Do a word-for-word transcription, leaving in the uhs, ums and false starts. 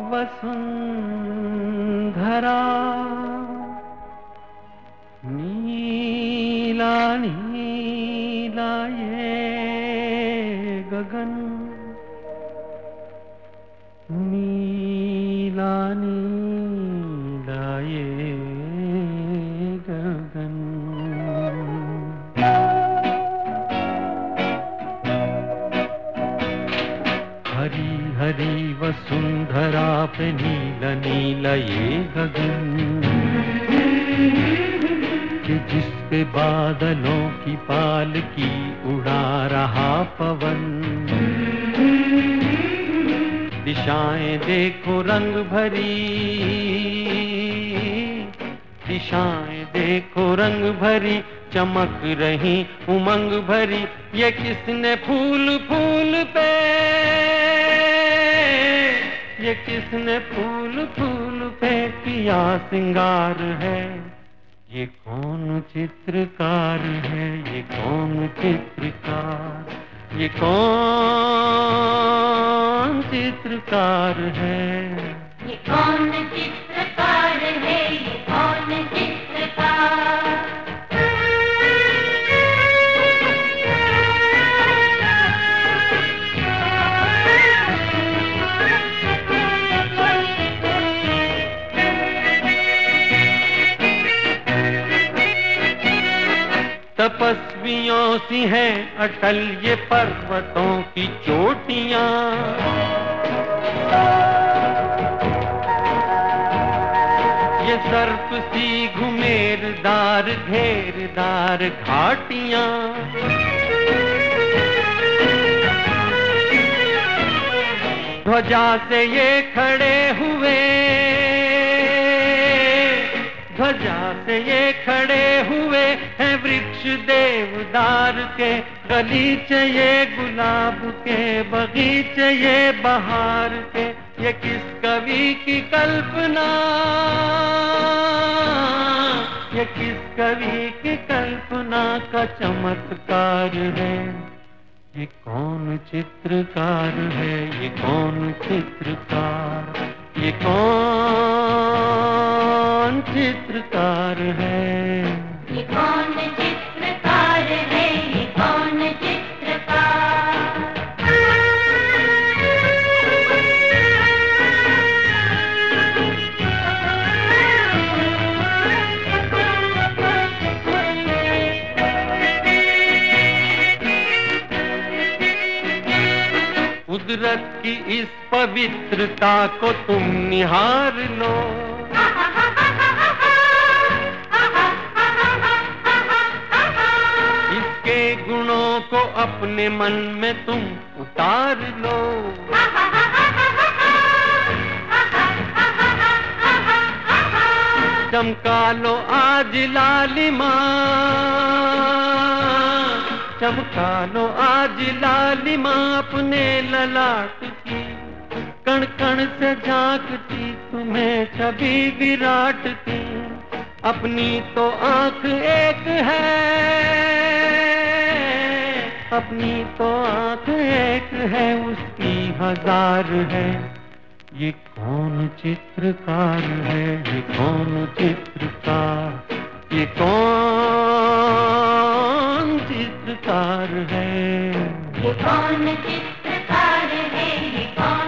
वसुंधरा नीला नीला ये गगन, नीला नीला ये गगन। हरी हरी वसुंधरा पे नीला नीला ये गगन, कि जिस पे बादलों की पालकी उड़ा रहा पवन। दिशाएं देखो रंग भरी, दिशाएं देखो रंग भरी, चमक रही उमंग भरी। ये किसने फूल फूल पे, ये किसने फूल फूल पे किया सिंगार है। ये कौन चित्रकार है, ये कौन चित्रकार, ये कौन चित्रकार है। ये कौन चित्रकार है, ये कौन चित्रकार। तपस्वियों सी हैं अटल ये पर्वतों की चोटियां, ये सर्प सी घुमेरदार घेरदार घाटियां। ध्वजा से ये खड़े हुए, ध्वजा से ये खड़े हुए हैं वृक्ष देवदार के। गलीचे ये गुलाब के, बगीचे ये बहार के। ये किस कवि की कल्पना, ये किस कवि की कल्पना का चमत्कार है। ये कौन चित्रकार है, ये कौन चित्रकार, ये कौन चित्रकार है। ये कौन चित्रकार है, ये कौन चित्रकार। कुदरत की इस पवित्रता को तुम निहार लो, इसके गुणों को अपने मन में तुम उतार लो। चमका लो आज लालिमा, चमका लो आज लालिमा अपने ललाट की। कण कण से झांकती तुम्हें छवि विराट की। अपनी तो आंख एक है, अपनी तो आंख एक है, उसकी हजार है। ये कौन चित्रकार है, ये कौन चित्रकार, ये कौन चित्रकार है। ये कौन चित्रकार है, ये कौन